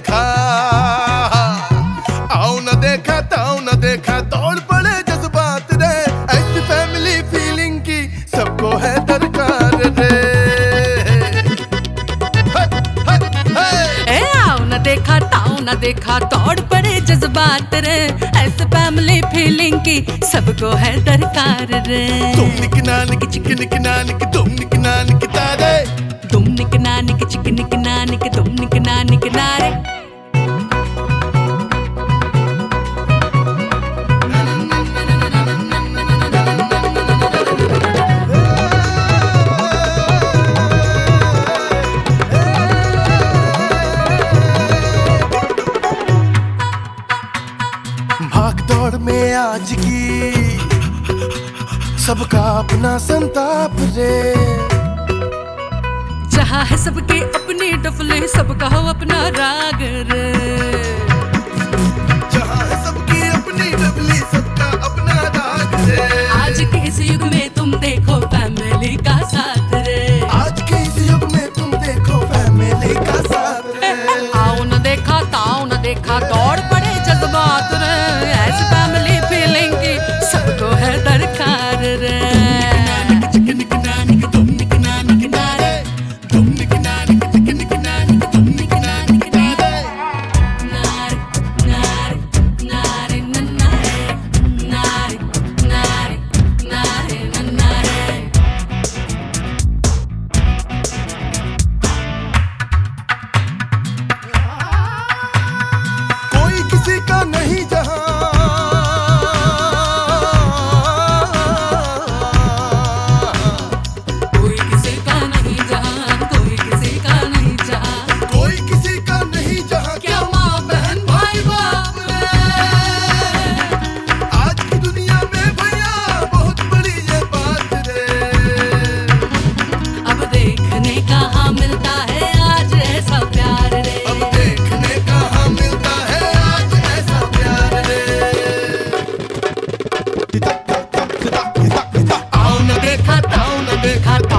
देखा, आओ न देखा ताऊ न देखा, दौड़ पड़े जज्बात रे, ऐसी फैमिली फीलिंग की सबको है दरकार रे। आओ न देखा ताऊ न देखा, दौड़ पड़े जज्बात रे, ऐसे फैमिली फीलिंग की सबको है दरकार रे। तुम निक नानिक चिक निक नानिक, तुम निक नानिक तारे, तुम निक नानिक चिक निक नानिक, तुम निक नानिक नारे। भाग दौड़ में आज की सबका अपना संताप रे, जहाँ है सबके अपनी डफले, सबका हो अपना राग रे। जहाँ है सबकी अपनी डबली, सबका अपना राग रे। आज के इस युग में तुम देखो फैमिली का साथ रे, आज के इस युग में तुम देखो फैमिली का साथ रे। आओ न देखा ताऊ न देखा, दौड़ पड़े जज्बात रे, ऐसी फैमिली फीलिंग की सबको है दरकार रे। कोई किसी का नहीं जहां, कोई किसी का नहीं जहां, कोई किसी का नहीं जहां, कोई किसी का नहीं जहां, क्या माँ बहन भाई बाप रे। आज की दुनिया में भैया बहुत बड़ी ये बात रे। अब देखने कहाँ मिलता है आज ऐसा प्यार रे, अब देखने कहाँ मिलता है आज ऐसा प्यार रे। आओ न देखा ताऊ न देखा,